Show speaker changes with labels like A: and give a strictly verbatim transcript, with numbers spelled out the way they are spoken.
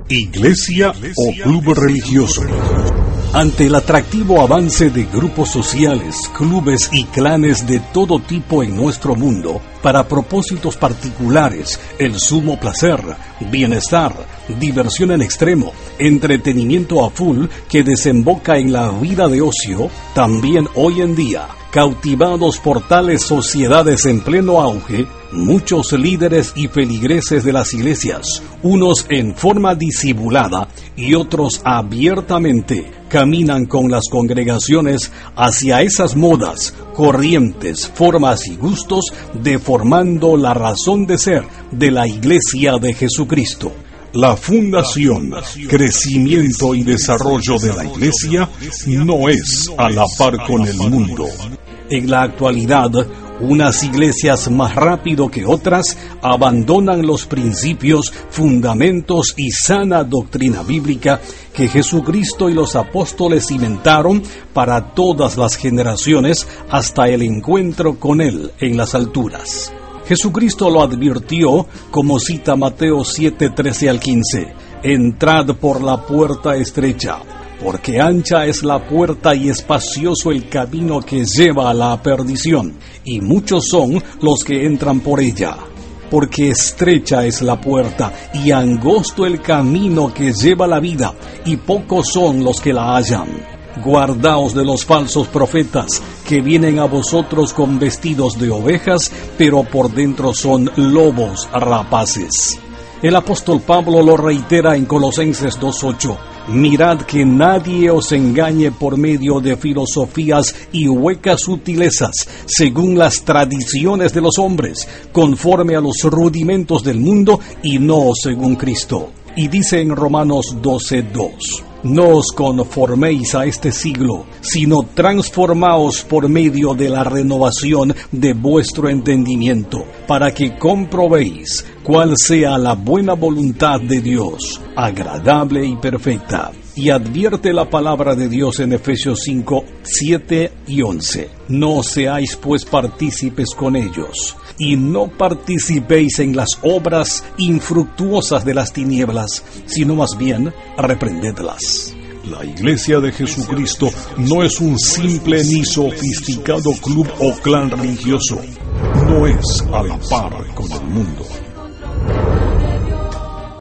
A: iglesia o club religioso. Ante el atractivo avance de grupos sociales, clubes y clanes de todo tipo en nuestro mundo, para propósitos particulares, el sumo placer, bienestar, diversión en extremo, entretenimiento a full que desemboca en la vida de ocio, también hoy en día, cautivados por tales sociedades en pleno auge, muchos líderes y feligreses de las iglesias, unos en forma disimulada y otros abiertamente, caminan con las congregaciones hacia esas modas, corrientes, formas y gustos, deformando la razón de ser de la Iglesia de Jesucristo.
B: La fundación, crecimiento y desarrollo de la Iglesia no es a la par con el mundo.
A: En la actualidad, unas iglesias más rápido que otras abandonan los principios, fundamentos y sana doctrina bíblica que Jesucristo y los apóstoles cimentaron para todas las generaciones hasta el encuentro con Él en las alturas. Jesucristo lo advirtió, como cita Mateo siete, trece al quince, «Entrad por la puerta estrecha, porque ancha es la puerta y espacioso el camino que lleva a la perdición, y muchos son los que entran por ella. Porque estrecha es la puerta y angosto el camino que lleva a la vida, y pocos son los que la hallan. Guardaos de los falsos profetas, que vienen a vosotros con vestidos de ovejas, pero por dentro son lobos rapaces». El apóstol Pablo lo reitera en Colosenses dos ocho. «Mirad que nadie os engañe por medio de filosofías y huecas sutilezas, según las tradiciones de los hombres, conforme a los rudimentos del mundo y no según Cristo». Y dice en Romanos doce dos. «No os conforméis a este siglo, sino transformaos por medio de la renovación de vuestro entendimiento, para que comprobéis cuál sea la buena voluntad de Dios, agradable y perfecta». Y advierte la palabra de Dios en Efesios cinco, siete y once. «No seáis pues partícipes con ellos, y no participéis en las obras infructuosas de las tinieblas, sino más bien reprendedlas».
B: La Iglesia de Jesucristo no es un simple ni sofisticado club o clan religioso. No es a la par con el mundo.